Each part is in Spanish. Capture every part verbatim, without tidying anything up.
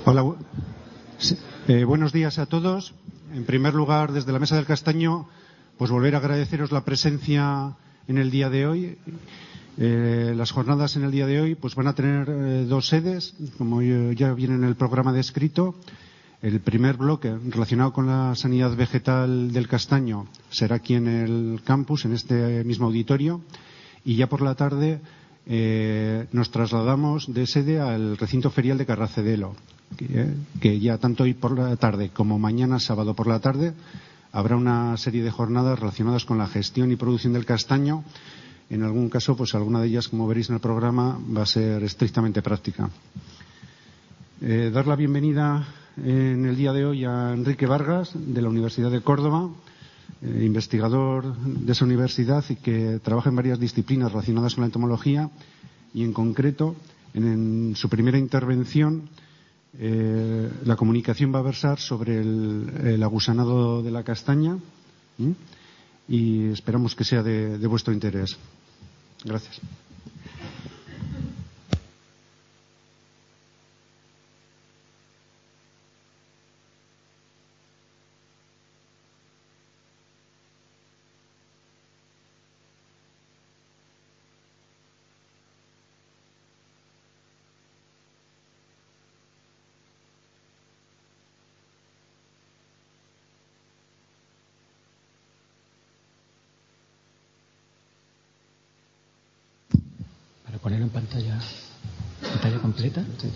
Hola, eh, buenos días a todos. En primer lugar, desde la Mesa del Castaño, pues volver a agradeceros la presencia en el día de hoy. Eh, las jornadas en el día de hoy pues van a tener eh, dos sedes, como ya viene en el programa descrito. El primer bloque, relacionado con la sanidad vegetal del castaño, será aquí en el campus, en este mismo auditorio. Y ya por la tarde eh, nos trasladamos de sede al recinto ferial de Carracedelo, que, que ya tanto hoy por la tarde como mañana sábado por la tarde habrá una serie de jornadas relacionadas con la gestión y producción del castaño. En algún caso, pues alguna de ellas, como veréis en el programa, va a ser estrictamente práctica. Eh, dar la bienvenida en el día de hoy a Enrique Vargas, de la Universidad de Córdoba, eh, investigador de esa universidad y que trabaja en varias disciplinas relacionadas con la entomología, y en concreto, en, en su primera intervención, eh, la comunicación va a versar sobre el, el agusanado de la castaña, ¿sí? Y esperamos que sea de, de vuestro interés. Gracias. Ponerlo en pantalla, pantalla completa. Sí.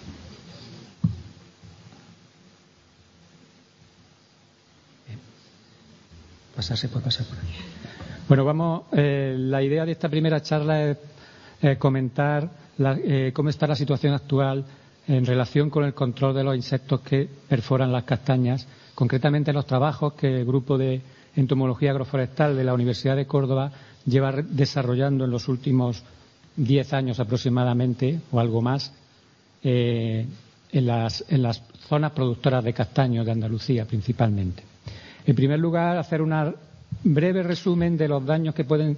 Pasarse puede pasar por ahí. Bueno, vamos. Eh, la idea de esta primera charla es eh, comentar la, eh, cómo está la situación actual en relación con el control de los insectos que perforan las castañas, concretamente los trabajos que el grupo de entomología agroforestal de la Universidad de Córdoba lleva desarrollando en los últimos diez años aproximadamente o algo más eh, en, las, en las zonas productoras de castaños de Andalucía principalmente. En primer lugar, hacer un breve resumen de los daños que pueden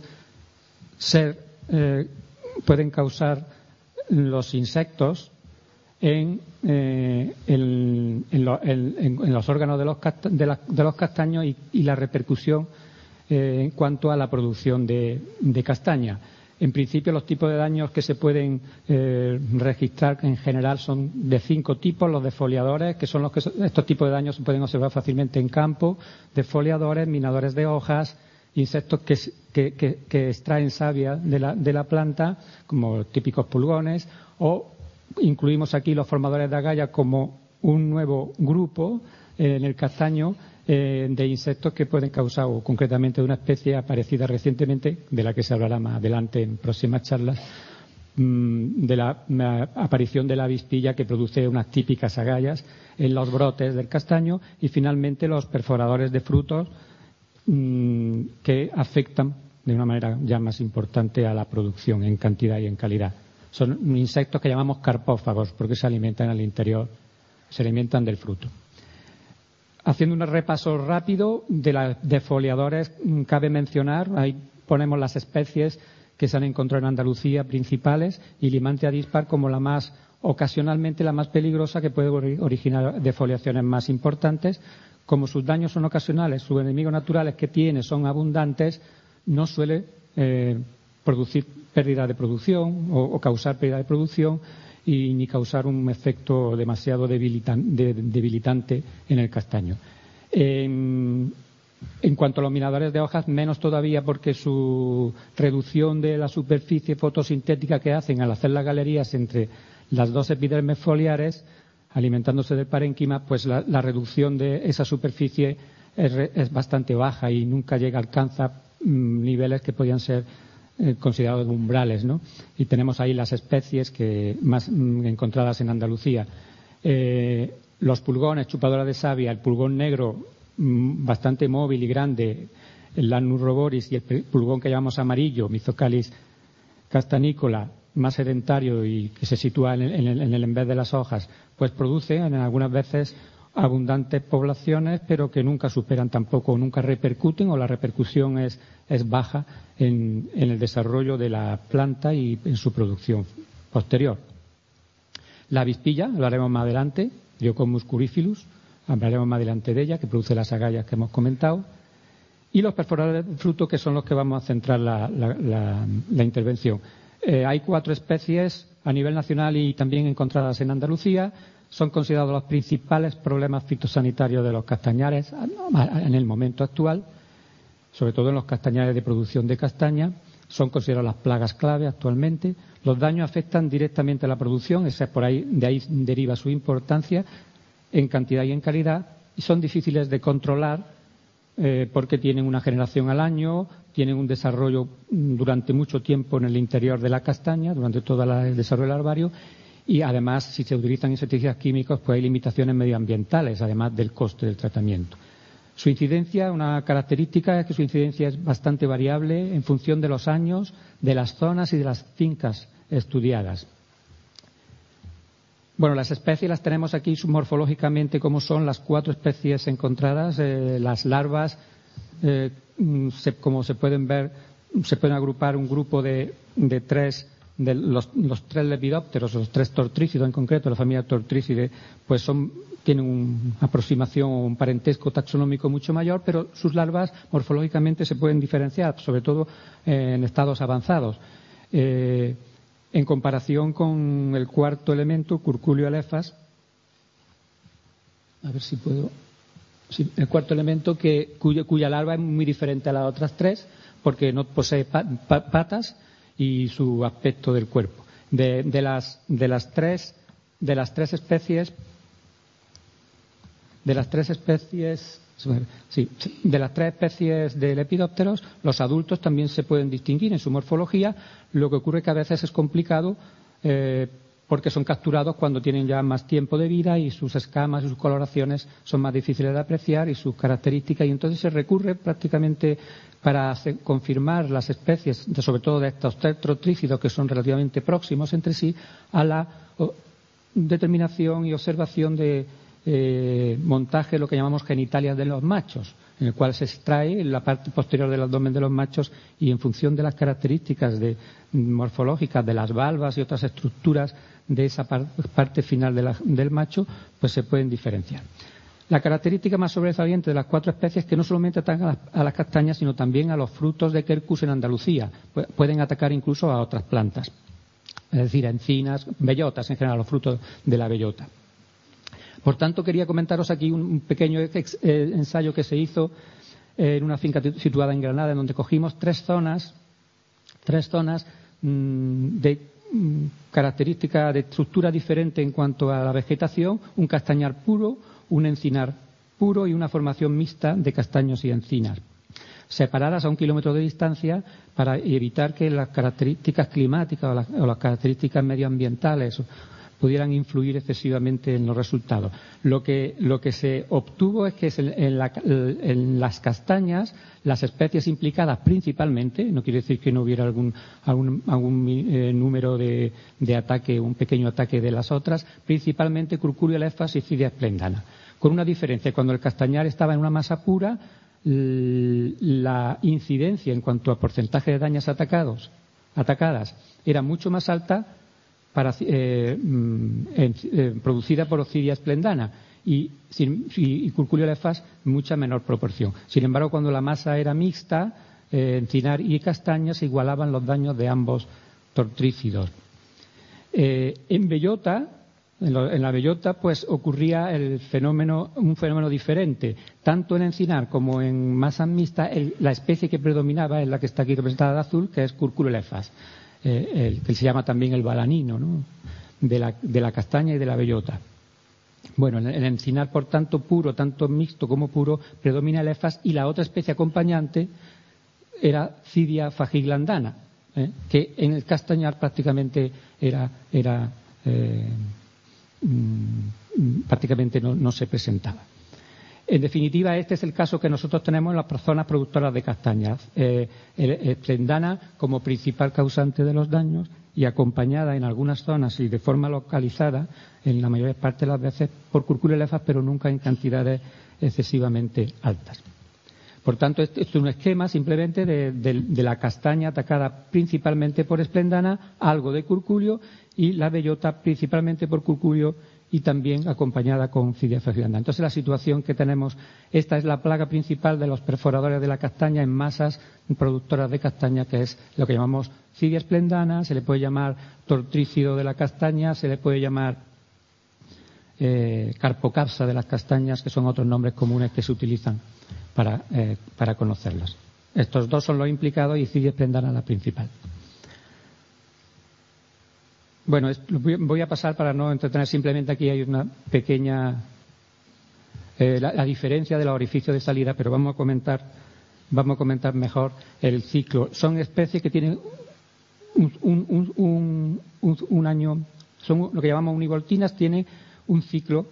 ser eh, pueden causar los insectos en, eh, en, en, lo, en, en los órganos de los, casta, de la, de los castaños y, y la repercusión eh, en cuanto a la producción de, de castaña. En principio, los tipos de daños que se pueden eh, registrar en general son de cinco tipos. Los defoliadores, que son los que estos tipos de daños se pueden observar fácilmente en campo, defoliadores, minadores de hojas, insectos que, que, que, que extraen savia de la, de la planta, como típicos pulgones, o incluimos aquí los formadores de agallas como un nuevo grupo eh, en el castaño Eh, de insectos que pueden causar, o concretamente de una especie aparecida recientemente, de la que se hablará más adelante en próximas charlas, mmm, de la, la aparición de la avispilla que produce unas típicas agallas en los brotes del castaño, y finalmente los perforadores de frutos mmm, que afectan de una manera ya más importante a la producción en cantidad y en calidad. Son insectos que llamamos carpófagos porque se alimentan al interior, se alimentan del fruto. Haciendo un repaso rápido de los defoliadores, cabe mencionar, ahí ponemos las especies que se han encontrado en Andalucía principales, y Limantia dispar como la más, ocasionalmente la más peligrosa, que puede originar defoliaciones más importantes. Como sus daños son ocasionales, sus enemigos naturales que tiene son abundantes, no suele eh, producir pérdida de producción o, o causar pérdida de producción, y ni causar un efecto demasiado debilitan, de, debilitante en el castaño. En, en cuanto a los minadores de hojas, menos todavía, porque su reducción de la superficie fotosintética que hacen al hacer las galerías entre las dos epidermes foliares, alimentándose del parénquima, pues la, la reducción de esa superficie es, es bastante baja y nunca llega, alcanza mmm, niveles que podían ser Eh, considerados umbrales, ¿no? Y tenemos ahí las especies que más mm, encontradas en Andalucía. Eh, los pulgones, chupadora de savia, el pulgón negro mm, bastante móvil y grande, el Lannus roboris, y el pulgón que llamamos amarillo, Myzocalis castanícola, más sedentario y que se sitúa en el, en el, en el envés de las hojas, pues produce en algunas veces abundantes poblaciones, pero que nunca superan tampoco, nunca repercuten, o la repercusión es, es baja en, en el desarrollo de la planta y en su producción posterior. La avispilla, lo haremos más adelante, Diocomus curifilus, hablaremos más adelante de ella, que produce las agallas que hemos comentado, y los perforadores de fruto, que son los que vamos a centrar la, la, la, la intervención. Eh, hay cuatro especies a nivel nacional y también encontradas en Andalucía. Son considerados los principales problemas fitosanitarios de los castañares en el momento actual, sobre todo en los castañares de producción de castaña. Son considerados las plagas clave actualmente. Los daños afectan directamente a la producción, esa por ahí, de ahí deriva su importancia en cantidad y en calidad, y son difíciles de controlar eh, porque tienen una generación al año, tienen un desarrollo durante mucho tiempo en el interior de la castaña, durante todo el desarrollo larvario, y además, si se utilizan insecticidas químicos, pues hay limitaciones medioambientales, además del coste del tratamiento. Su incidencia, una característica es que su incidencia es bastante variable en función de los años, de las zonas y de las fincas estudiadas. Bueno, las especies las tenemos aquí morfológicamente como son las cuatro especies encontradas. Eh, las larvas, eh, se, como se pueden ver, se pueden agrupar un grupo de, de tres, de los, los tres lepidópteros, los tres tortrícidos en concreto, la familia Tortricidae, pues son, tienen una aproximación o un parentesco taxonómico mucho mayor, pero sus larvas morfológicamente se pueden diferenciar, sobre todo eh, en estados avanzados. Eh, En comparación con el cuarto elemento, Curculio alephas, a ver si puedo, sí, el cuarto elemento que, cuya, cuya larva es muy diferente a las otras tres, porque no posee pa, pa, patas y su aspecto del cuerpo. De, de, las, de las tres, de las tres especies, de las tres especies. Sí, de las tres especies de lepidópteros, los adultos también se pueden distinguir en su morfología. Lo que ocurre que a veces es complicado eh, porque son capturados cuando tienen ya más tiempo de vida y sus escamas y sus coloraciones son más difíciles de apreciar y sus características, y entonces se recurre prácticamente para hacer, confirmar las especies, de, sobre todo de estos tres tortrícidos que son relativamente próximos entre sí, a la o, determinación y observación de Eh, montaje, lo que llamamos genitalias de los machos, en el cual se extrae la parte posterior del abdomen de los machos y en función de las características de, morfológicas de las valvas y otras estructuras de esa par, parte final de la, del macho, pues se pueden diferenciar. La característica más sobresaliente de las cuatro especies es que no solamente atacan a las, a las castañas, sino también a los frutos de Quercus en Andalucía. Pueden atacar incluso a otras plantas, es decir, a encinas, bellotas en general, los frutos de la bellota. Por tanto, quería comentaros aquí un pequeño ex, eh, ensayo que se hizo eh, en una finca situada en Granada, en donde cogimos tres zonas, tres zonas mmm, de mmm, característica de estructura diferente en cuanto a la vegetación, un castañar puro, un encinar puro y una formación mixta de castaños y encinas, separadas a un kilómetro de distancia para evitar que las características climáticas o las, o las características medioambientales pudieran influir excesivamente en los resultados. Lo que, lo que se obtuvo es que en, la, en las castañas las especies implicadas principalmente, no quiere decir que no hubiera algún, algún, algún eh, número de, de ataque, un pequeño ataque de las otras, principalmente Curculio alephas y Cydia splendana. Con una diferencia, cuando el castañar estaba en una masa pura, la incidencia en cuanto a porcentaje de dañas atacados, atacadas era mucho más alta para, eh, eh, producida por Cydia splendana y, y, y Curculio alephas en mucha menor proporción. Sin embargo, cuando la masa era mixta, eh, encinar y castaña, se igualaban los daños de ambos tortrícidos. Eh, en bellota, en, lo, en la bellota, pues ocurría el fenómeno, un fenómeno diferente. Tanto en encinar como en masas mixtas, el, la especie que predominaba es la que está aquí representada de azul, que es Curculio alephas. Eh, el, que se llama también el balanino, ¿no? de, la, de la castaña y de la bellota. Bueno, en el encinar, por tanto, puro, tanto mixto como puro, predomina el alephas, y la otra especie acompañante era Cydia fagiglandana, ¿eh? que en el castañar prácticamente era, era eh, mmm, prácticamente no, no se presentaba. En definitiva, este es el caso que nosotros tenemos en las zonas productoras de castañas. Eh, splendana como principal causante de los daños y acompañada en algunas zonas y de forma localizada, en la mayor parte de las veces, por Curculio alephas, pero nunca en cantidades excesivamente altas. Por tanto, esto es un esquema simplemente de, de, de la castaña atacada principalmente por splendana, algo de Curculio, y la bellota principalmente por Curculio y también acompañada con Cidia esplendana. Entonces, la situación que tenemos, esta es la plaga principal de los perforadores de la castaña en masas productoras de castaña, que es lo que llamamos Cidia esplendana, se le puede llamar tortrícido de la castaña, se le puede llamar eh, carpocapsa de las castañas, que son otros nombres comunes que se utilizan para, eh, para conocerlas. Estos dos son los implicados y Cidia esplendana la principal. Bueno, voy a pasar para no entretener. Simplemente aquí hay una pequeña eh, la, la diferencia de los orificios de salida, pero vamos a comentar vamos a comentar mejor el ciclo. Son especies que tienen un, un, un, un, un año, son lo que llamamos univoltinas, tiene un ciclo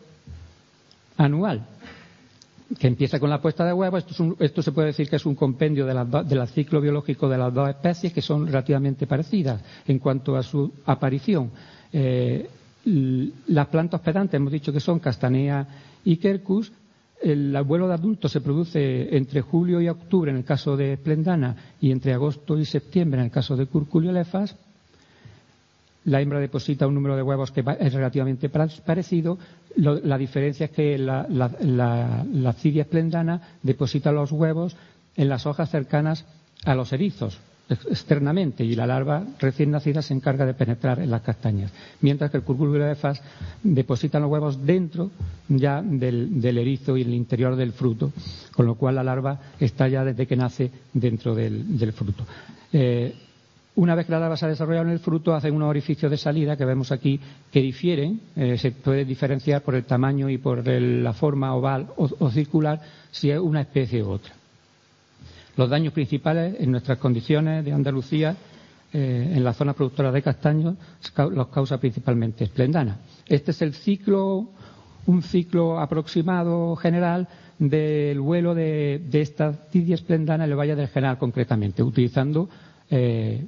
anual que empieza con la puesta de huevos. Esto, es un, esto se puede decir que es un compendio de las do, del ciclo biológico de las dos especies, que son relativamente parecidas en cuanto a su aparición. Eh, las plantas hospedantes hemos dicho que son Castanea y Quercus. El vuelo de adultos se produce entre julio y octubre en el caso de esplendana y entre agosto y septiembre en el caso de Curculiolefas. La hembra deposita un número de huevos que es relativamente parecido. Lo, la diferencia es que la, la, la, la Cidia esplendana deposita los huevos en las hojas cercanas a los erizos, externamente, y la larva recién nacida se encarga de penetrar en las castañas, mientras que el Curculiolefas deposita los huevos dentro ya del, del erizo y en el interior del fruto, con lo cual la larva está ya desde que nace dentro del, del fruto. Eh, Una vez que la larva se ha desarrollado en el fruto, hacen unos orificios de salida que vemos aquí que difieren. Eh, se puede diferenciar por el tamaño y por el, la forma oval o, o circular si es una especie u otra. Los daños principales en nuestras condiciones de Andalucía, eh, en la zona productora de castaños, los causa principalmente esplendana. Este es el ciclo, un ciclo aproximado general del vuelo de, de esta Cidia esplendana en el Valle del Genal, concretamente, utilizando eh,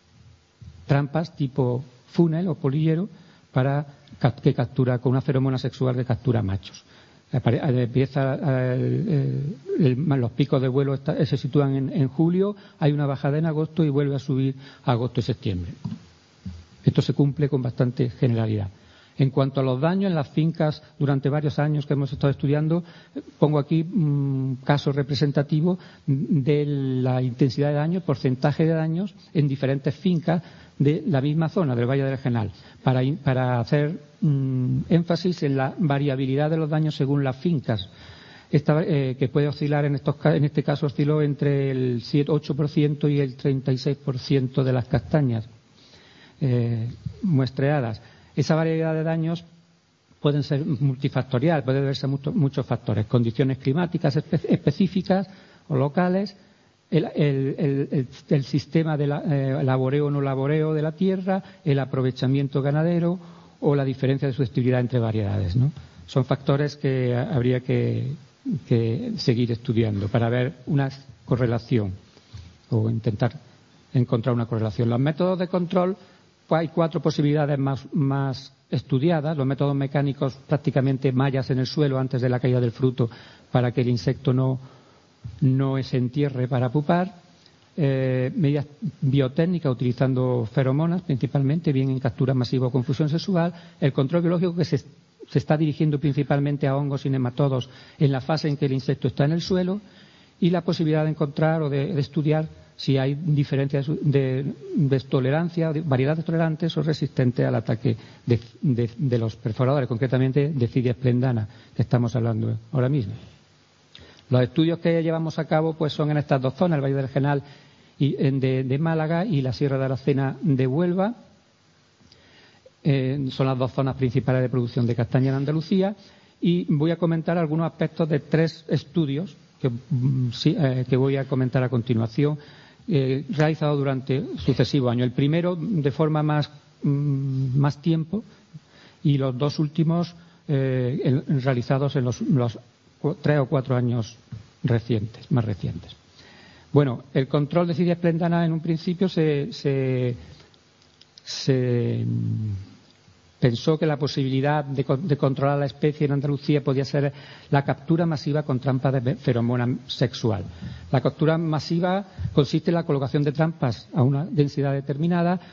trampas tipo funnel o polillero para que captura con una feromona sexual que captura machos. Empieza el, el, los picos de vuelo está, se sitúan en, en julio, hay una bajada en agosto y vuelve a subir a agosto y septiembre. Esto se cumple con bastante generalidad. En cuanto a los daños en las fincas durante varios años que hemos estado estudiando, pongo aquí un caso representativo de la intensidad de daño, porcentaje de daños en diferentes fincas de la misma zona del Valle del Genal, para, para hacer um, énfasis en la variabilidad de los daños según las fincas. Esta, eh, que puede oscilar, en, estos, en este caso osciló entre el siete ocho por ciento y el treinta y seis por ciento de las castañas eh, muestreadas. Esa variedad de daños pueden ser multifactorial, puede deberse a mucho, muchos factores, condiciones climáticas espe específicas o locales, el, el, el, el sistema de la, eh, laboreo o no laboreo de la tierra, el aprovechamiento ganadero o la diferencia de susceptibilidad entre variedades, ¿no? Son factores que habría que, que seguir estudiando para ver una correlación o intentar encontrar una correlación. Los métodos de control, pues hay cuatro posibilidades más, más estudiadas. Los métodos mecánicos, prácticamente mallas en el suelo antes de la caída del fruto para que el insecto no, no se entierre para pupar. Eh, medidas biotécnicas utilizando feromonas principalmente, bien en captura masiva o confusión sexual. El control biológico que se, se está dirigiendo principalmente a hongos y nematodos en la fase en que el insecto está en el suelo. Y la posibilidad de encontrar o de, de estudiar si hay diferencias de, de tolerancia, de variedades tolerantes o resistentes al ataque de, de, de los perforadores, concretamente de Cidia esplendana, que estamos hablando ahora mismo. Los estudios que llevamos a cabo pues son en estas dos zonas, el Valle del Genal y, de, de Málaga y la Sierra de Aracena de Huelva. Eh, son las dos zonas principales de producción de castaña en Andalucía, y voy a comentar algunos aspectos de tres estudios que, sí, eh, que voy a comentar a continuación, eh, realizados durante sucesivos años. El primero de forma más, mm, más tiempo y los dos últimos eh, en, realizados en los, los tres o cuatro años recientes, más recientes. Bueno, el control de Cidia esplendana en un principio se, se, se pensó que la posibilidad de, de controlar la especie en Andalucía podía ser la captura masiva con trampas de feromona sexual. La captura masiva consiste en la colocación de trampas a una densidad determinada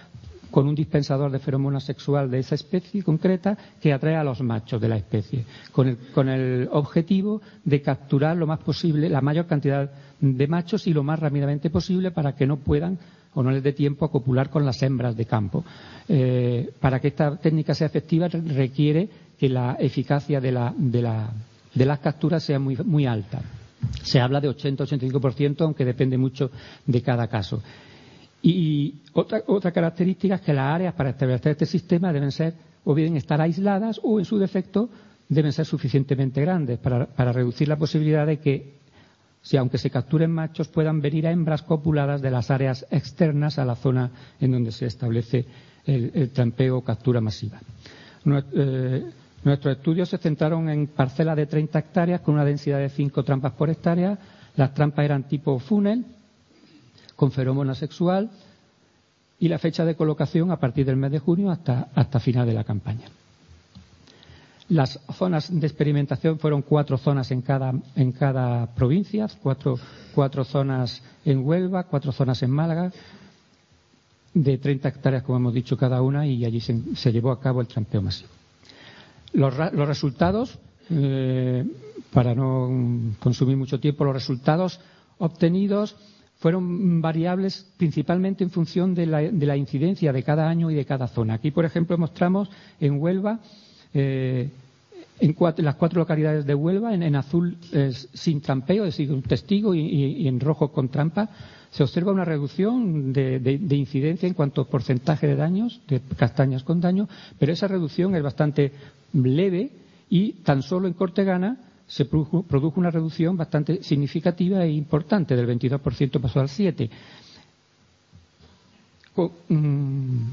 con un dispensador de feromona sexual de esa especie concreta que atrae a los machos de la especie, con el, con el objetivo de capturar lo más posible, la mayor cantidad de machos y lo más rápidamente posible para que no puedan o no les dé tiempo a copular con las hembras de campo. Eh, para que esta técnica sea efectiva requiere que la eficacia de, la, de, la, de las capturas sea muy, muy alta. Se habla de ochenta a ochenta y cinco por ciento, aunque depende mucho de cada caso. Y otra, otra característica es que las áreas para establecer este sistema deben ser o bien estar aisladas o, en su defecto, deben ser suficientemente grandes para, para reducir la posibilidad de que, si aunque se capturen machos, puedan venir a hembras copuladas de las áreas externas a la zona en donde se establece el, el trampeo o captura masiva. Nuestros estudios se centraron en parcelas de treinta hectáreas con una densidad de cinco trampas por hectárea. Las trampas eran tipo funnel, con feromona sexual, y la fecha de colocación a partir del mes de junio hasta, hasta final de la campaña. Las zonas de experimentación fueron cuatro zonas en cada, en cada provincia, cuatro, cuatro zonas en Huelva, cuatro zonas en Málaga, de treinta hectáreas, como hemos dicho, cada una, y allí se, se llevó a cabo el trampeo masivo. Los, los resultados, eh, para no consumir mucho tiempo, los resultados obtenidos fueron variables principalmente en función de la, de la incidencia de cada año y de cada zona. Aquí, por ejemplo, mostramos en Huelva, eh, en, cuatro, en las cuatro localidades de Huelva, en, en azul eh, sin trampeo, es decir, un testigo, y, y, y en rojo con trampa, se observa una reducción de, de, de incidencia en cuanto a porcentaje de daños, de castañas con daño, pero esa reducción es bastante leve y tan solo en Cortegana se produjo, produjo una reducción bastante significativa e importante, del veintidós por ciento pasó al siete por ciento. Um,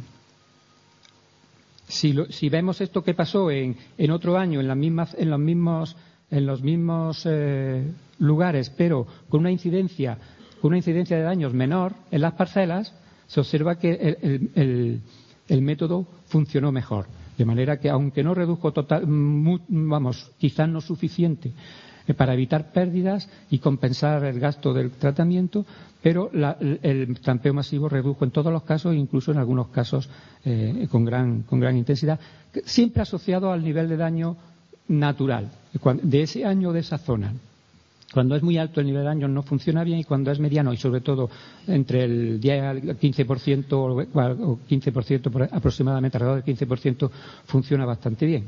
si, lo, si vemos esto que pasó en, en otro año en, las mismas, en los mismos, en los mismos eh, lugares, pero con una incidencia, con una incidencia de daños menor en las parcelas, se observa que el, el, el, el método funcionó mejor. De manera que, aunque no redujo total, muy, vamos, quizás no suficiente eh, para evitar pérdidas y compensar el gasto del tratamiento, pero la, el, el trampeo masivo redujo en todos los casos, incluso en algunos casos eh, con gran, con gran intensidad, siempre asociado al nivel de daño natural de ese año o de esa zona. Cuando es muy alto el nivel de daño no funciona bien, y cuando es mediano y sobre todo entre el diez al quince por ciento o quince por ciento aproximadamente, alrededor del quince por ciento, funciona bastante bien.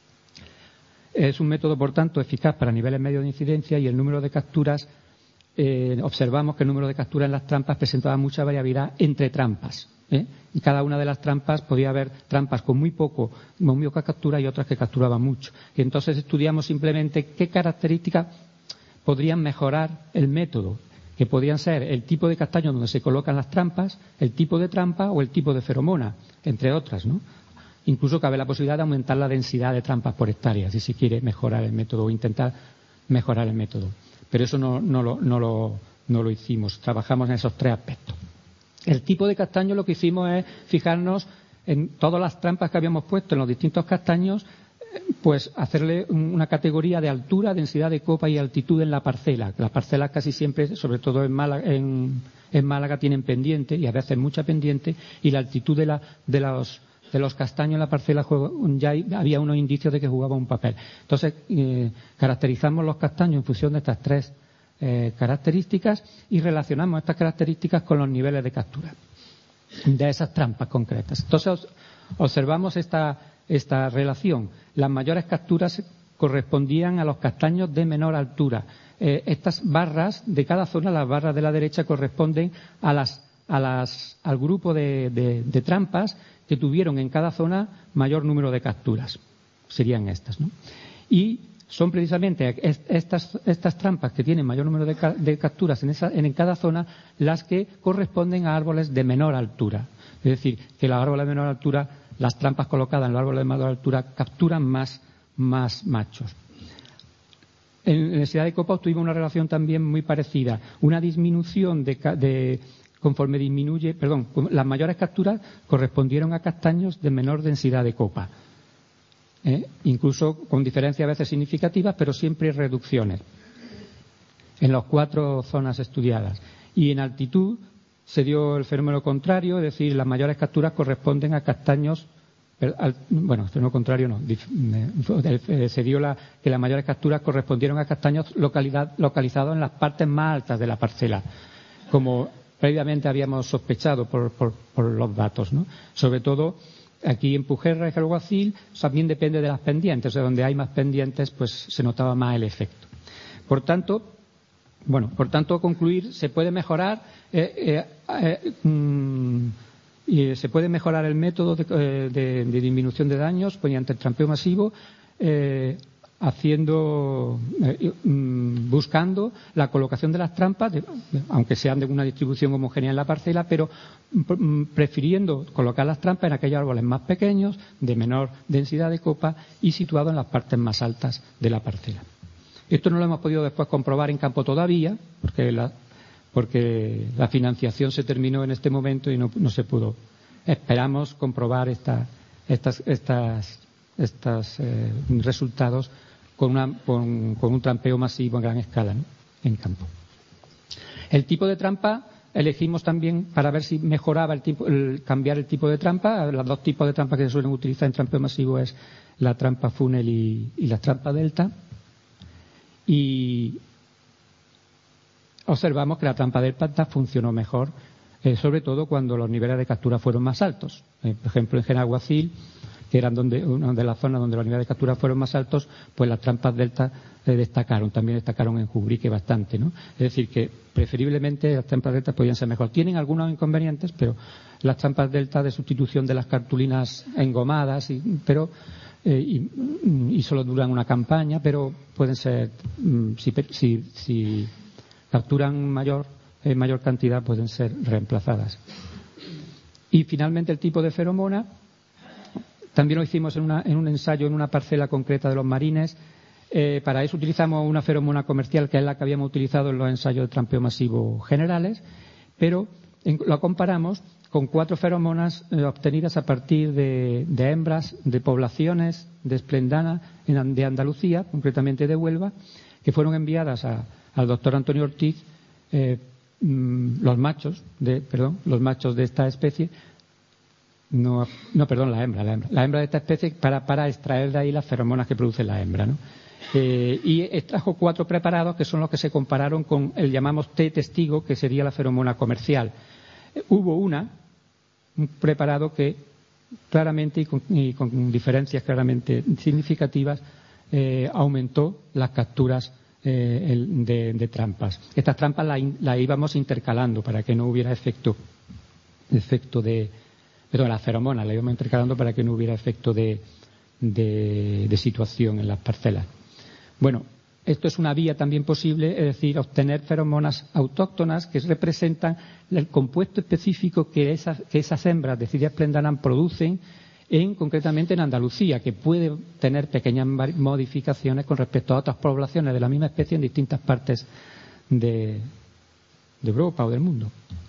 Es un método, por tanto, eficaz para niveles medios de incidencia, y el número de capturas, eh, observamos que el número de capturas en las trampas presentaba mucha variabilidad entre trampas. ¿eh? Y cada una de las trampas podía haber trampas con muy poco, con muy poca captura, y otras que capturaban mucho. Y entonces estudiamos simplemente qué características podrían mejorar el método, que podrían ser el tipo de castaño donde se colocan las trampas, el tipo de trampa o el tipo de feromona, entre otras, ¿no? Incluso cabe la posibilidad de aumentar la densidad de trampas por hectárea, si se quiere mejorar el método o intentar mejorar el método. Pero eso no, no, lo, no, lo, no lo hicimos, trabajamos en esos tres aspectos. El tipo de castaño, lo que hicimos es fijarnos en todas las trampas que habíamos puesto en los distintos castaños, pues hacerle una categoría de altura, densidad de copa y altitud en la parcela. Las parcelas casi siempre, sobre todo en Málaga, en, en Málaga tienen pendiente, y a veces mucha pendiente, y la altitud de, la, de, los, de los castaños en la parcela ya había unos indicios de que jugaba un papel. Entonces, eh, caracterizamos los castaños en función de estas tres eh, características, y relacionamos estas características con los niveles de captura de esas trampas concretas. Entonces, observamos esta, esta relación. Las mayores capturas correspondían a los castaños de menor altura. Eh, estas barras de cada zona, las barras de la derecha, corresponden a las, a las, al grupo de, de, de trampas que tuvieron en cada zona mayor número de capturas. Serían estas, ¿no? Y son precisamente estas, estas trampas que tienen mayor número de, de capturas en, esa, en cada zona las que corresponden a árboles de menor altura. Es decir, que los árboles de menor altura, las trampas colocadas en los árboles de menor altura, capturan más, más machos. En densidad de copa obtuvimos una relación también muy parecida. Una disminución de, de conforme disminuye, perdón, las mayores capturas correspondieron a castaños de menor densidad de copa. ¿Eh? Incluso con diferencias a veces significativas, pero siempre reducciones en las cuatro zonas estudiadas. Y en altitud se dio el fenómeno contrario, es decir, las mayores capturas corresponden a castaños. Al, bueno, el fenómeno contrario no. Se dio la, que las mayores capturas correspondieron a castaños localidad, localizados en las partes más altas de la parcela, como previamente habíamos sospechado por, por, por los datos, ¿no? Sobre todo aquí en Pujerra y Alguacil también depende de las pendientes, o sea, donde hay más pendientes, pues se notaba más el efecto. Por tanto, bueno, por tanto, concluir, se puede mejorar, eh, eh, eh, mm, y se puede mejorar el método de, eh, de, de disminución de daños mediante el trampeo masivo, eh, haciendo, eh, mm, buscando la colocación de las trampas, de, aunque sean de una distribución homogénea en la parcela, pero mm, prefiriendo colocar las trampas en aquellos árboles más pequeños, de menor densidad de copa y situados en las partes más altas de la parcela. Esto no lo hemos podido después comprobar en campo todavía, porque la, porque la financiación se terminó en este momento y no, no se pudo. Esperamos comprobar esta, estas, estas, estos eh, resultados con, una, con, con un trampeo masivo a gran escala, ¿no?, en campo. El tipo de trampa elegimos también para ver si mejoraba el tipo, el, cambiar el tipo de trampa. Los dos tipos de trampas que se suelen utilizar en trampeo masivo es la trampa funnel y, y la trampa delta. Y observamos que la trampa delta funcionó mejor, eh, sobre todo cuando los niveles de captura fueron más altos. Eh, por ejemplo, en Genaguacil, que eran donde, una de las zonas donde los niveles de captura fueron más altos, pues las trampas delta eh, destacaron, también destacaron en Jubrique bastante, ¿no? Es decir, que preferiblemente las trampas delta podían ser mejor. Tienen algunos inconvenientes, pero las trampas delta de sustitución de las cartulinas engomadas, y, pero Eh, y, y solo duran una campaña, pero pueden ser, si, si, si capturan mayor, eh, mayor cantidad, pueden ser reemplazadas. Y finalmente el tipo de feromona, también lo hicimos en, una, en un ensayo en una parcela concreta de los marines. Eh, para eso utilizamos una feromona comercial, que es la que habíamos utilizado en los ensayos de trampeo masivo generales, pero en, lo comparamos con cuatro feromonas eh, obtenidas a partir de, de hembras de poblaciones de esplendana en, de Andalucía, concretamente de Huelva, que fueron enviadas a, al doctor Antonio Ortiz, eh, mm, los machos de, perdón, los machos de esta especie, no, no, perdón, la hembra, la hembra, la hembra de esta especie para, para extraer de ahí las feromonas que produce la hembra, ¿no? Eh, y extrajo cuatro preparados que son los que se compararon con el llamamos T testigo, que sería la feromona comercial. Eh, hubo una un preparado que claramente y con, y con diferencias claramente significativas eh, aumentó las capturas eh, el, de, de trampas. Estas trampas las la íbamos intercalando para que no hubiera efecto, efecto de, perdón, las feromonas las íbamos intercalando para que no hubiera efecto de, de, de situación en las parcelas. Bueno, esto es una vía también posible, es decir, obtener feromonas autóctonas que representan el compuesto específico que esas, que esas hembras de Cidia splendana producen, en, concretamente en Andalucía, que puede tener pequeñas modificaciones con respecto a otras poblaciones de la misma especie en distintas partes de, de Europa o del mundo.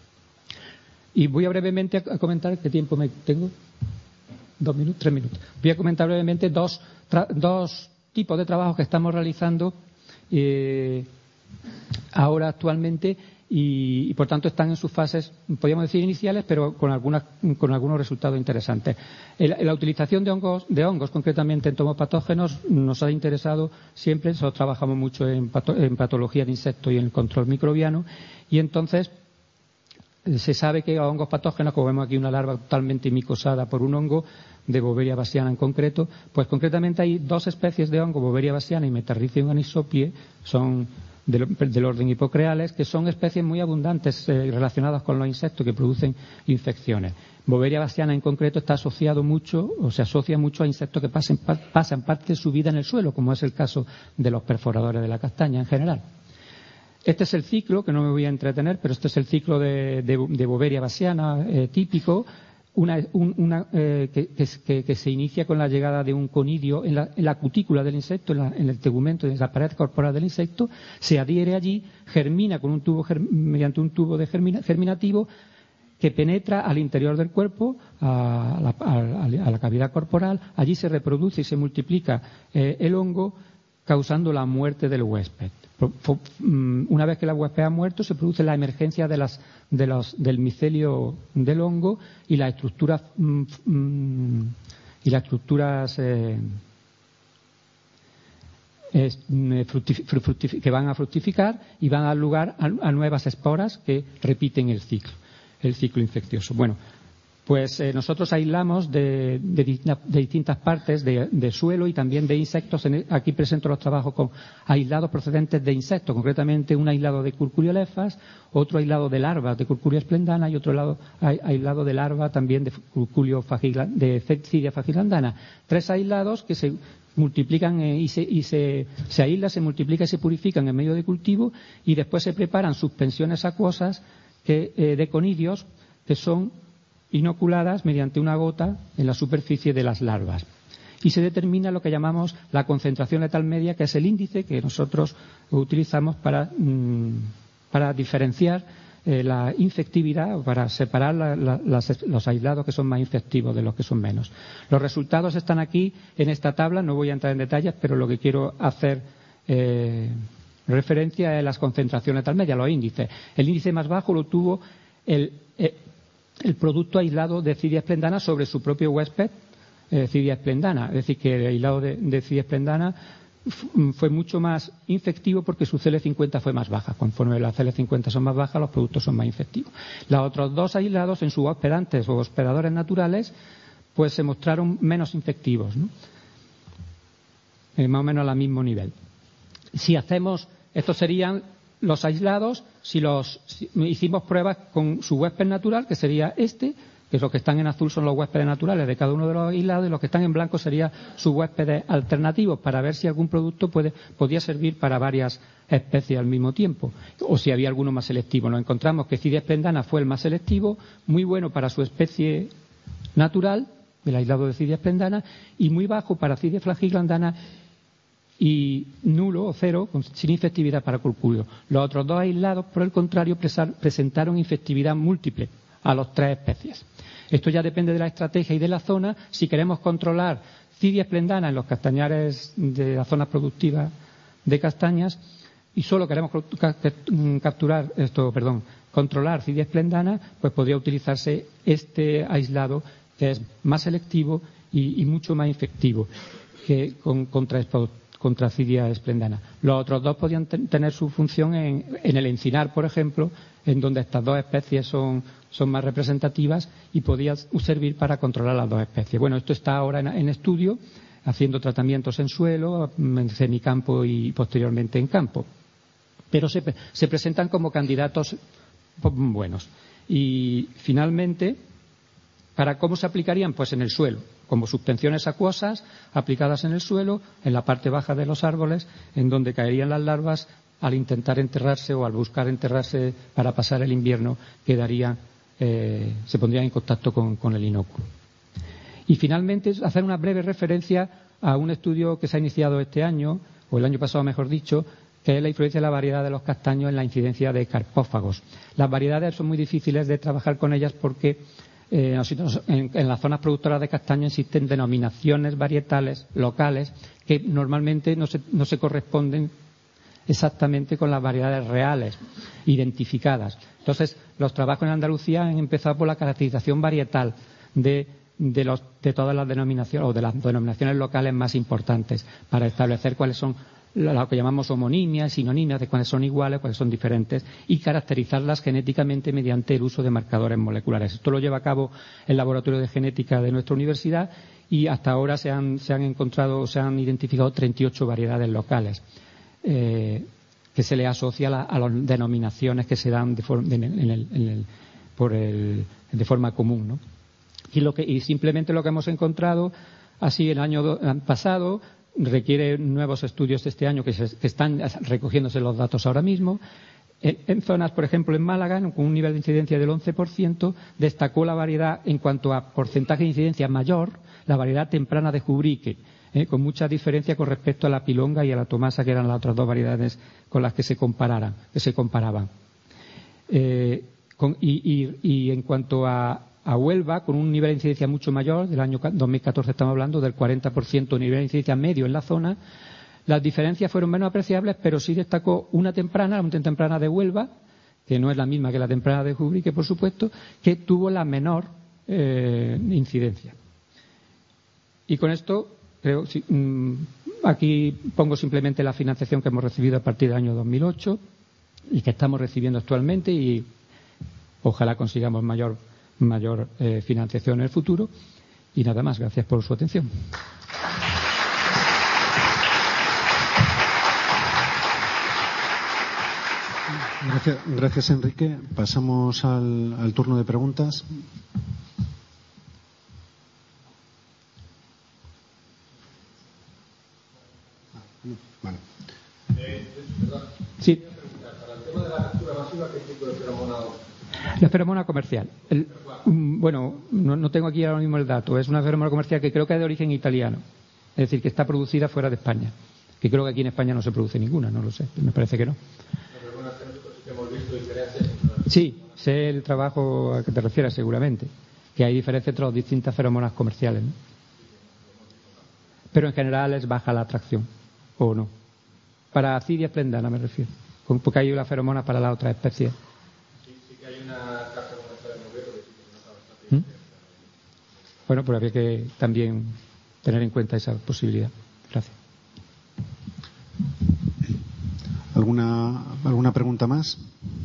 Y voy a brevemente a comentar, ¿qué tiempo me tengo? Dos minutos, tres minutos. Voy a comentar brevemente dos, tra, dos tipos de trabajos que estamos realizando eh, ahora actualmente y, y por tanto están en sus fases, podríamos decir iniciales, pero con algunas con algunos resultados interesantes. El, la utilización de hongos, de hongos concretamente en tomopatógenos nos ha interesado siempre. Nosotros trabajamos mucho en, pato, en patología de insectos y en el control microbiano, y entonces se sabe que hongos patógenos, como vemos aquí una larva totalmente micosada por un hongo de Boveria bassiana en concreto, pues concretamente hay dos especies de hongo, Boveria bassiana y Metarrhizium anisoplie, son del, del orden hipocreales, que son especies muy abundantes eh, relacionadas con los insectos que producen infecciones. Boveria bassiana en concreto está asociado mucho, o se asocia mucho a insectos que pasen, pa, pasan parte de su vida en el suelo, como es el caso de los perforadores de la castaña en general. Este es el ciclo, que no me voy a entretener, pero este es el ciclo de, de, de Boveria bassiana eh, típico, una, un, una, eh, que, que, que se inicia con la llegada de un conidio en la, en la cutícula del insecto, en, la, en el tegumento, en la pared corporal del insecto, se adhiere allí, germina con un tubo, germ, mediante un tubo de germina, germinativo que penetra al interior del cuerpo, a la, a, a la cavidad corporal, allí se reproduce y se multiplica eh, el hongo, causando la muerte del huésped. Una vez que la huésped ha muerto, se produce la emergencia de las, de los, del micelio del hongo y las estructuras y las estructuras eh, que van a fructificar y van a dar lugar a, a nuevas esporas que repiten el ciclo, el ciclo infeccioso. Bueno, pues eh, nosotros aislamos de, de, de distintas partes de, de suelo y también de insectos. Aquí presento los trabajos con aislados procedentes de insectos, concretamente un aislado de Curculiolefas, otro aislado de larvas de Curculia splendana y otro aislado, aislado de larva también de Curculio de Cidia fragilandana. Tres aislados que se multiplican eh, y, se, y se, se aíslan, se multiplican y se purifican en medio de cultivo y después se preparan suspensiones acuosas que, eh, de conidios que son inoculadas mediante una gota en la superficie de las larvas. Y se determina lo que llamamos la concentración letal media, que es el índice que nosotros utilizamos para, mmm, para diferenciar eh, la infectividad, o para separar la, la, las, los aislados que son más infectivos de los que son menos. Los resultados están aquí en esta tabla, no voy a entrar en detalles, pero lo que quiero hacer eh, referencia es las concentraciones letal media, los índices. El índice más bajo lo tuvo el eh, el producto aislado de Cidia splendana sobre su propio huésped, eh, Cidia splendana. Es decir, que el aislado de, de Cidia splendana fue mucho más infectivo porque su C L cincuenta fue más baja. Conforme las C L cincuenta son más bajas, los productos son más infectivos. Los otros dos aislados, en sus hospedantes o hospedadores naturales, pues se mostraron menos infectivos, ¿no? Eh, más o menos al mismo nivel. Si hacemos, estos serían los aislados, si los si hicimos pruebas con su huésped natural, que sería este, que los que están en azul son los huéspedes naturales de cada uno de los aislados, y los que están en blanco serían sus huéspedes alternativos, para ver si algún producto puede, podía servir para varias especies al mismo tiempo, o si había alguno más selectivo. Nos encontramos que Cidia splendana fue el más selectivo, muy bueno para su especie natural, el aislado de Cidia splendana, y muy bajo para Cidia fragilandana, y nulo o cero, sin infectividad para Curculio. Los otros dos aislados, por el contrario, presentaron infectividad múltiple a las tres especies. Esto ya depende de la estrategia y de la zona. Si queremos controlar Cidia splendana en los castañares de las zonas productivas de castañas y solo queremos capturar esto, perdón, controlar Cidia splendana, pues podría utilizarse este aislado que es más selectivo y, y mucho más infectivo que con, contra contra Cidia splendana. Los otros dos podían ten, tener su función en, en el encinar, por ejemplo, en donde estas dos especies son, son más representativas y podía servir para controlar las dos especies. Bueno, esto está ahora en, en estudio, haciendo tratamientos en suelo, en semicampo y posteriormente en campo. Pero se, se presentan como candidatos buenos. Y finalmente, ¿para cómo se aplicarían? Pues en el suelo, como suspensiones acuosas aplicadas en el suelo, en la parte baja de los árboles, en donde caerían las larvas al intentar enterrarse o al buscar enterrarse para pasar el invierno, quedarían, eh, se pondrían en contacto con, con el inóculo. Y finalmente, hacer una breve referencia a un estudio que se ha iniciado este año, o el año pasado mejor dicho, que es la influencia de la variedad de los castaños en la incidencia de carpófagos. Las variedades son muy difíciles de trabajar con ellas porque Eh, en, en las zonas productoras de castaño existen denominaciones varietales locales que normalmente no se, no se corresponden exactamente con las variedades reales identificadas. Entonces, los trabajos en Andalucía han empezado por la caracterización varietal de, de, los, de todas las denominaciones o de las denominaciones locales más importantes para establecer cuáles son lo que llamamos homonimias, sinonimias, de cuáles son iguales, cuáles son diferentes, y caracterizarlas genéticamente mediante el uso de marcadores moleculares. Esto lo lleva a cabo el laboratorio de genética de nuestra universidad y hasta ahora se han, se han encontrado, se han identificado treinta y ocho variedades locales eh, que se le asocia a, la, a las denominaciones que se dan de, for, de, en el, en el, por el, de forma común, ¿no? Y, lo que, y simplemente lo que hemos encontrado así el año do, pasado requiere nuevos estudios este año que, se, que están recogiéndose los datos ahora mismo. En, en zonas, por ejemplo, en Málaga, con un nivel de incidencia del once por ciento, destacó la variedad en cuanto a porcentaje de incidencia mayor, la variedad temprana de Jubrique, eh, con mucha diferencia con respecto a la pilonga y a la tomasa, que eran las otras dos variedades con las que se compararan, que se comparaban. Eh, con, y, y, y en cuanto a a Huelva, con un nivel de incidencia mucho mayor, del año dos mil catorce estamos hablando del cuarenta por ciento nivel de incidencia medio en la zona, Las diferencias fueron menos apreciables, pero sí destacó una temprana, una temprana de Huelva, que no es la misma que la temprana de Ubrique, por supuesto, que tuvo la menor eh, incidencia. Y con esto, creo, sí, mmm, aquí pongo simplemente la financiación que hemos recibido a partir del año dos mil ocho y que estamos recibiendo actualmente, y ojalá consigamos mayor, mayor eh, financiación en el futuro. Y nada más, gracias por su atención. Gracias, gracias Enrique. Pasamos al, al turno de preguntas. Vale. Sí. Para el tema de la captura masiva, ¿qué tipo de feromona? La feromona comercial. El, bueno, no, no tengo aquí ahora mismo el dato. Es una feromona comercial que creo que es de origen italiano. Es decir, que está producida fuera de España. Que creo que aquí en España no se produce ninguna, no lo sé. Me parece que no. Sí, sé el trabajo a que te refieres seguramente, que hay diferencia entre las distintas feromonas comerciales, ¿no? Pero en general es baja la atracción, ¿o no? Para Acidia esplendana me refiero, porque hay una feromona para las otras especies. Sí, sí que hay una carta comercial en Noruega que sí que no está bastante. ¿Mm? Bueno, pues habría que también tener en cuenta esa posibilidad. Gracias. ¿Alguna, alguna pregunta más?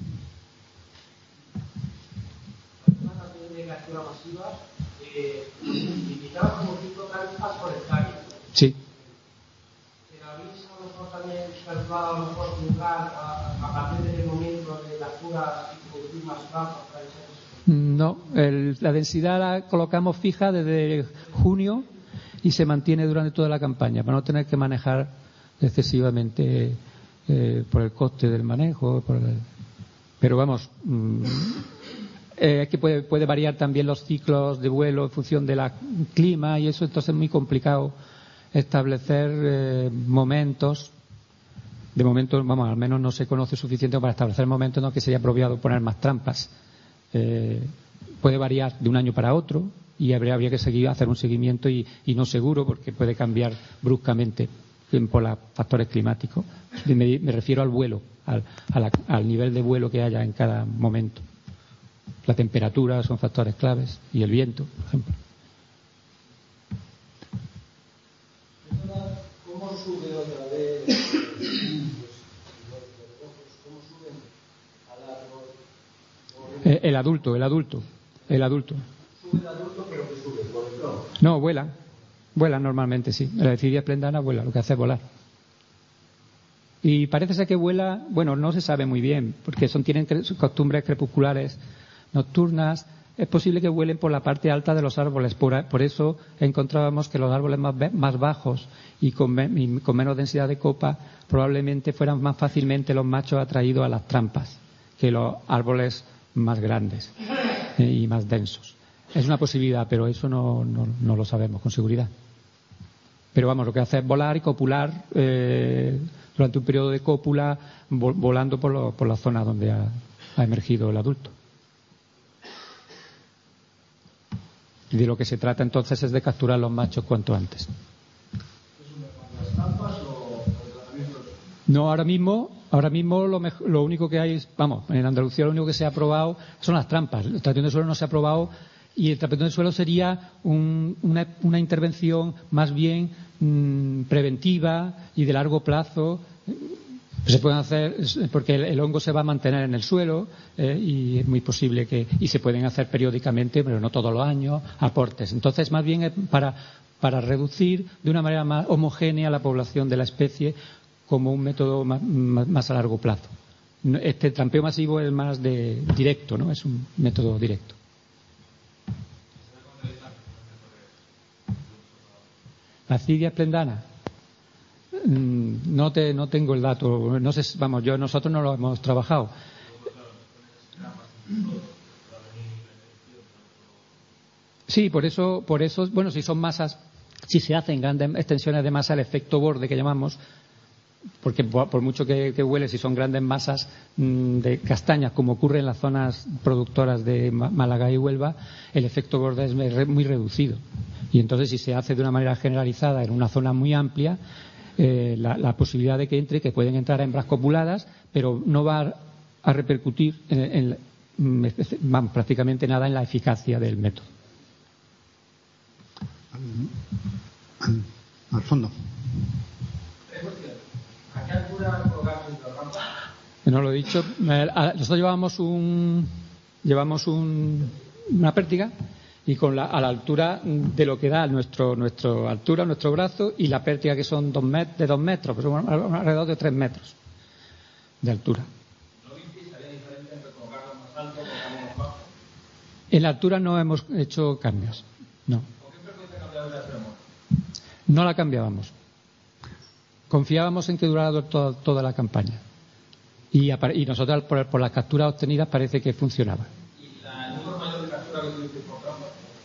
De captura masiva, eh, limitaba como cinco trampas por hectárea. Sí. Pero habéis a lo mejor también calculado a lo mejor juzgar a, a partir del momento de captura y producir más trampas para ese. No, el, la densidad la colocamos fija desde junio y se mantiene durante toda la campaña para no tener que manejar excesivamente eh, por el coste del manejo. Por el, pero vamos. Mmm, Eh, que puede, puede variar también los ciclos de vuelo en función del clima y eso, entonces es muy complicado establecer eh, momentos. De momento, vamos, al menos no se conoce suficiente para establecer momentos en los que sería apropiado poner más trampas. Eh, puede variar de un año para otro y habría, habría que seguir hacer un seguimiento y, y no seguro porque puede cambiar bruscamente por los factores climáticos. Me, me refiero al vuelo, al, a la, al nivel de vuelo que haya en cada momento. La temperatura son factores claves y el viento, por ejemplo. ¿Cómo sube otra vez? ¿Cómo suben al árbol? Eh, el adulto, el adulto, el adulto. Sube el adulto, pero que sube por el tronco. No, vuela. Vuela normalmente, sí. La Acidia esplendana vuela, lo que hace es volar. Y parece ser que vuela, bueno, no se sabe muy bien, porque son tienen costumbres crepusculares nocturnas. Es posible que vuelen por la parte alta de los árboles. Por, por eso encontrábamos que los árboles más, más bajos y con, y con menos densidad de copa probablemente fueran más fácilmente los machos atraídos a las trampas que los árboles más grandes eh, y más densos. Es una posibilidad, pero eso no, no, no lo sabemos con seguridad. Pero vamos, lo que hace es volar y copular eh, durante un periodo de cópula, vo, volando por, lo, por la zona donde ha, ha emergido el adulto. Y de lo que se trata entonces es de capturar los machos cuanto antes. ¿Las trampas o el tratamiento? No, ahora mismo, ahora mismo lo, mejor, lo único que hay es, vamos, en Andalucía lo único que se ha aprobado son las trampas. El tratamiento de suelo no se ha aprobado y el tratamiento de suelo sería un, una, una intervención más bien mmm, preventiva y de largo plazo. Se pueden hacer porque el, el hongo se va a mantener en el suelo eh, y es muy posible que y se pueden hacer periódicamente, pero no todos los años, aportes. Entonces, más bien es para para reducir de una manera más homogénea la población de la especie como un método más, más, más a largo plazo. Este trampeo masivo es más de directo, ¿no? Es un método directo. La Acidia esplendana. No te, no tengo el dato, no sé, vamos, yo nosotros no lo hemos trabajado. Sí, por eso, por eso, bueno, si son masas, si se hacen grandes extensiones de masa, el efecto borde que llamamos, porque por mucho que, que huele, si son grandes masas mmm, de castañas, como ocurre en las zonas productoras de Málaga y Huelva, el efecto borde es muy reducido. Y entonces, si se hace de una manera generalizada en una zona muy amplia, eh, la, la posibilidad de que entre, que pueden entrar hembras copuladas, pero no va a repercutir en, en, vamos, prácticamente nada en la eficacia del método. Al, al fondo. ¿A qué altura colocar el programa? No lo he dicho. Nosotros llevamos un llevamos un, una pértiga y con la, a la altura de lo que da nuestro nuestra altura, nuestro brazo, y la pértiga, que son dos met, de dos metros, pues son alrededor de tres metros de altura. ¿No visteis había diferencia entre colocarlo más alto o colocarlo más bajo? En la altura no hemos hecho cambios, no. ¿Con qué frecuencia cambiabais la tremor? No la cambiábamos. Confiábamos en que durara toda, toda la campaña. Y, y nosotros, por, por las capturas obtenidas, parece que funcionaba. ¿Y la, el número mayor de capturas que tuvisteis por trampa?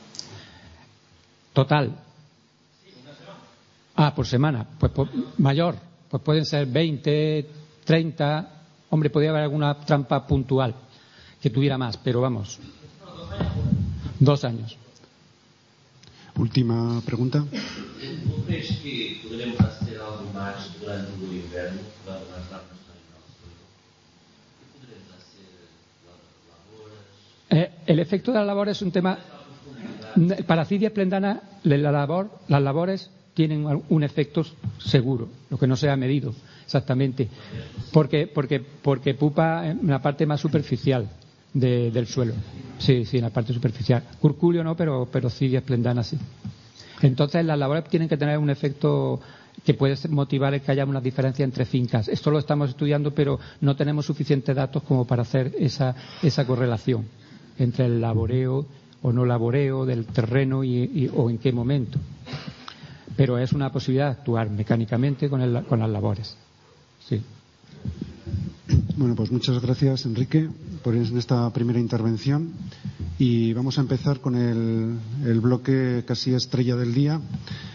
Total. Sí, una semana. Ah, por semana. Pues por, mayor. Pues pueden ser veinte, treinta. Hombre, podría haber alguna trampa puntual que tuviera más, pero vamos. Dos años. Última pregunta. ¿No crees que podremos hacer algo más durante el invierno para las larvas marinas? ¿Qué podremos hacer? ¿Labores? Eh, el efecto de la labor es un tema. Para Cidia esplendana, la labor, las labores tienen un efecto seguro, lo que no se ha medido exactamente, porque porque porque pupa en la parte más superficial de, del suelo. Sí, sí, en la parte superficial. Curculio no, pero pero Cidia esplendana sí. Entonces las labores tienen que tener un efecto que puede motivar el que haya una diferencia entre fincas. Esto lo estamos estudiando, pero no tenemos suficientes datos como para hacer esa esa correlación entre el laboreo o no laboreo del terreno y, y, o en qué momento. Pero es una posibilidad de actuar mecánicamente con, el, con las labores. Sí. Bueno, pues muchas gracias, Enrique, por esta primera intervención. Y vamos a empezar con el, el bloque casi estrella del día,